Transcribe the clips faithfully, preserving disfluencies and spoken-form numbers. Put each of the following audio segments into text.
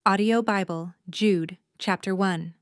Audio Bible, Jude, chapter one.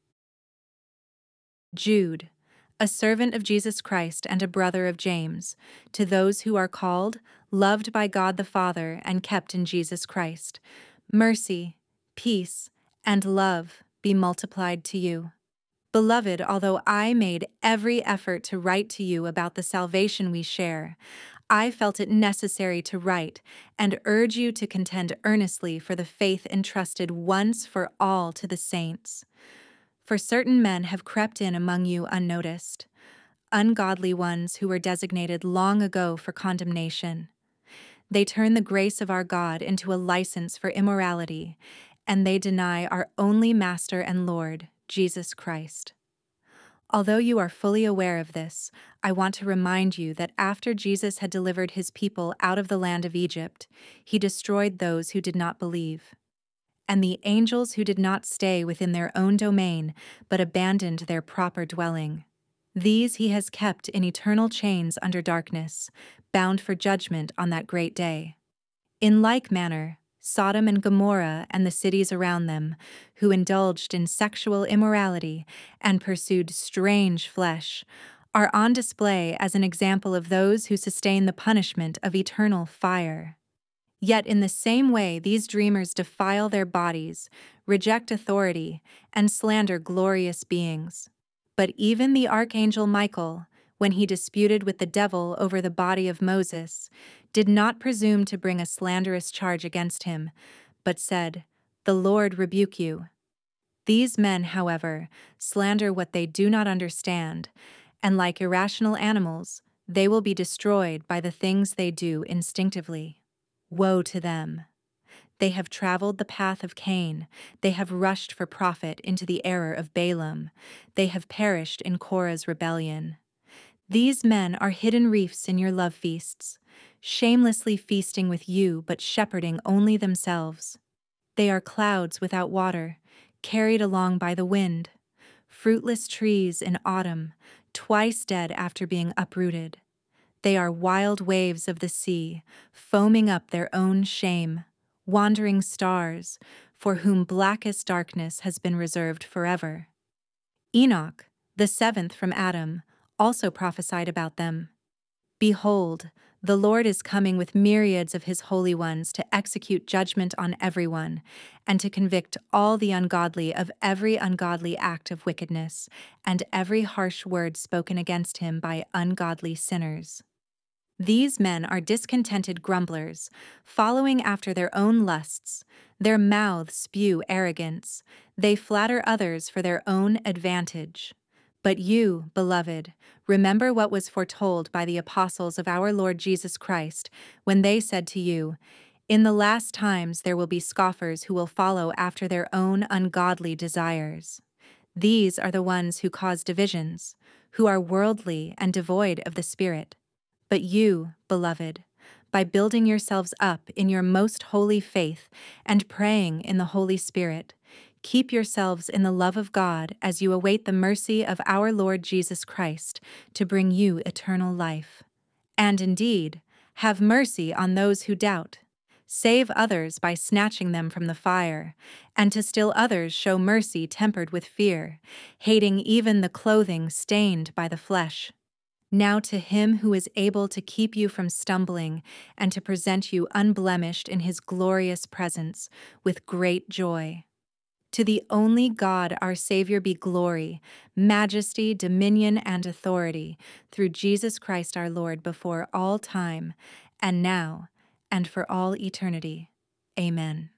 Jude, a servant of Jesus Christ and a brother of James, to those who are called, loved by God the Father, and kept in Jesus Christ, mercy, peace, and love be multiplied to you. Beloved, although I made every effort to write to you about the salvation we share, I felt it necessary to write and urge you to contend earnestly for the faith entrusted once for all to the saints. For certain men have crept in among you unnoticed, ungodly ones who were designated long ago for condemnation. They turn the grace of our God into a license for immorality, and they deny our only Master and Lord, Jesus Christ. Although you are fully aware of this, I want to remind you that after Jesus had delivered his people out of the land of Egypt, he destroyed those who did not believe. And the angels who did not stay within their own domain, but abandoned their proper dwelling. These he has kept in eternal chains under darkness, bound for judgment on that great day. In like manner, Sodom and Gomorrah and the cities around them, who indulged in sexual immorality and pursued strange flesh, are on display as an example of those who sustain the punishment of eternal fire. Yet in the same way these dreamers defile their bodies, reject authority, and slander glorious beings. But even the archangel Michael, when he disputed with the devil over the body of Moses, did not presume to bring a slanderous charge against him, but said, "The Lord rebuke you." These men, however, slander what they do not understand, and like irrational animals, they will be destroyed by the things they do instinctively. Woe to them! They have traveled the path of Cain, they have rushed for profit into the error of Balaam, they have perished in Korah's rebellion. These men are hidden reefs in your love feasts, shamelessly feasting with you but shepherding only themselves. They are clouds without water, carried along by the wind, fruitless trees in autumn, twice dead after being uprooted. They are wild waves of the sea, foaming up their own shame, wandering stars, for whom blackest darkness has been reserved forever. Enoch, the seventh from Adam, also prophesied about them. Behold, the Lord is coming with myriads of his holy ones to execute judgment on everyone, and to convict all the ungodly of every ungodly act of wickedness, and every harsh word spoken against him by ungodly sinners. These men are discontented grumblers, following after their own lusts. Their mouths spew arrogance. They flatter others for their own advantage. But you, beloved, remember what was foretold by the apostles of our Lord Jesus Christ, when they said to you, "In the last times there will be scoffers who will follow after their own ungodly desires." These are the ones who cause divisions, who are worldly and devoid of the Spirit. But you, beloved, by building yourselves up in your most holy faith and praying in the Holy Spirit, keep yourselves in the love of God as you await the mercy of our Lord Jesus Christ to bring you eternal life. And indeed, have mercy on those who doubt. Save others by snatching them from the fire, and to still others show mercy tempered with fear, hating even the clothing stained by the flesh. Now to him who is able to keep you from stumbling and to present you unblemished in his glorious presence with great joy. To the only God our Savior be glory, majesty, dominion, and authority, through Jesus Christ our Lord, before all time, and now, and for all eternity. Amen.